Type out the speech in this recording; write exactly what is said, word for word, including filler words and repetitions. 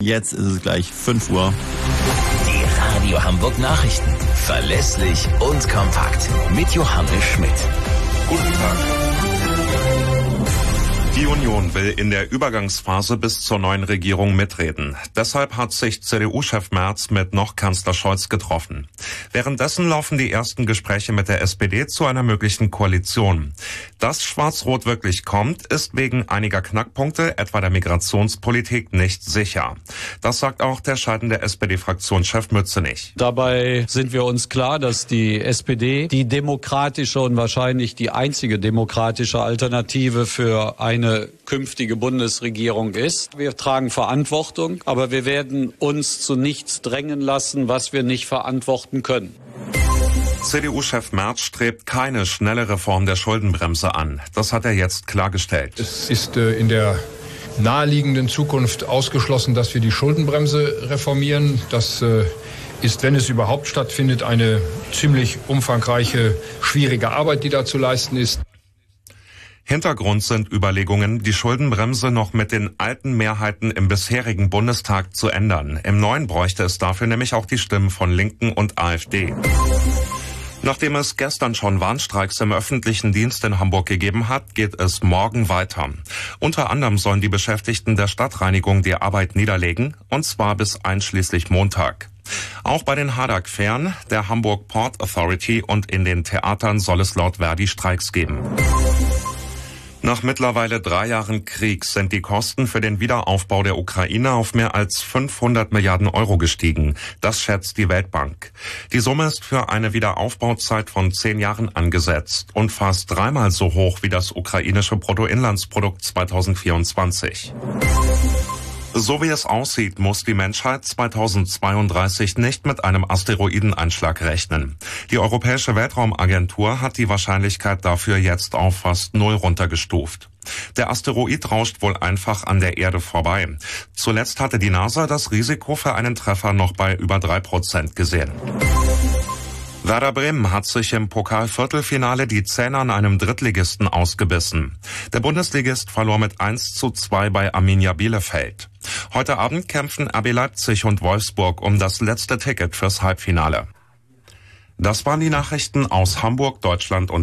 Jetzt ist es gleich fünf Uhr. Die Radio Hamburg Nachrichten. Verlässlich und kompakt. Mit Johannes Schmidt. Guten Tag. Die Union will in der Übergangsphase bis zur neuen Regierung mitreden. Deshalb hat sich C D U-Chef Merz mit noch Kanzler Scholz getroffen. Währenddessen laufen die ersten Gespräche mit der S P D zu einer möglichen Koalition. Dass Schwarz-Rot wirklich kommt, ist wegen einiger Knackpunkte, etwa der Migrationspolitik, nicht sicher. Das sagt auch der scheidende S P D-Fraktionschef Mützenich. Dabei sind wir uns klar, dass die S P D die demokratische und wahrscheinlich die einzige demokratische Alternative für eine künftige Bundesregierung ist. Wir tragen Verantwortung, aber wir werden uns zu nichts drängen lassen, was wir nicht verantworten können. C D U-Chef Merz strebt keine schnelle Reform der Schuldenbremse an. Das hat er jetzt klargestellt. Es ist äh, in der naheliegenden Zukunft ausgeschlossen, dass wir die Schuldenbremse reformieren. Das äh, ist, wenn es überhaupt stattfindet, eine ziemlich umfangreiche, schwierige Arbeit, die da zu leisten ist. Hintergrund sind Überlegungen, die Schuldenbremse noch mit den alten Mehrheiten im bisherigen Bundestag zu ändern. Im neuen bräuchte es dafür nämlich auch die Stimmen von Linken und AfD. Nachdem es gestern schon Warnstreiks im öffentlichen Dienst in Hamburg gegeben hat, geht es morgen weiter. Unter anderem sollen die Beschäftigten der Stadtreinigung die Arbeit niederlegen, und zwar bis einschließlich Montag. Auch bei den Hadak-Fähren, der Hamburg Port Authority und in den Theatern soll es laut Verdi Streiks geben. Nach mittlerweile drei Jahren Krieg sind die Kosten für den Wiederaufbau der Ukraine auf mehr als fünfhundert Milliarden Euro gestiegen. Das schätzt die Weltbank. Die Summe ist für eine Wiederaufbauzeit von zehn Jahren angesetzt und fast dreimal so hoch wie das ukrainische Bruttoinlandsprodukt zweitausendvierundzwanzig. So wie es aussieht, muss die Menschheit zweitausendzweiunddreißig nicht mit einem Asteroideneinschlag rechnen. Die Europäische Weltraumagentur hat die Wahrscheinlichkeit dafür jetzt auf fast null runtergestuft. Der Asteroid rauscht wohl einfach an der Erde vorbei. Zuletzt hatte die NASA das Risiko für einen Treffer noch bei über drei Prozent gesehen. Werder Bremen hat sich im Pokal-Viertelfinale die Zähne an einem Drittligisten ausgebissen. Der Bundesligist verlor mit eins zu zwei bei Arminia Bielefeld. Heute Abend kämpfen R B Leipzig und Wolfsburg um das letzte Ticket fürs Halbfinale. Das waren die Nachrichten aus Hamburg, Deutschland und